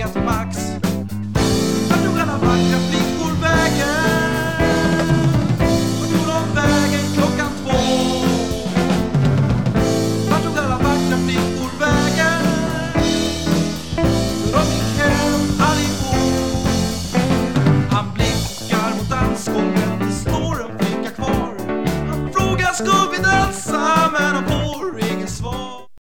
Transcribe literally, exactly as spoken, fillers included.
väga till max. Vart tog alla vackra flickor vägen? Vart tog de vägen klockan två? Vart tog alla vackra flickor vägen? De gick hem allihop. Han blickar mot dansgången, det står en flicka kvar. Han frågar skugg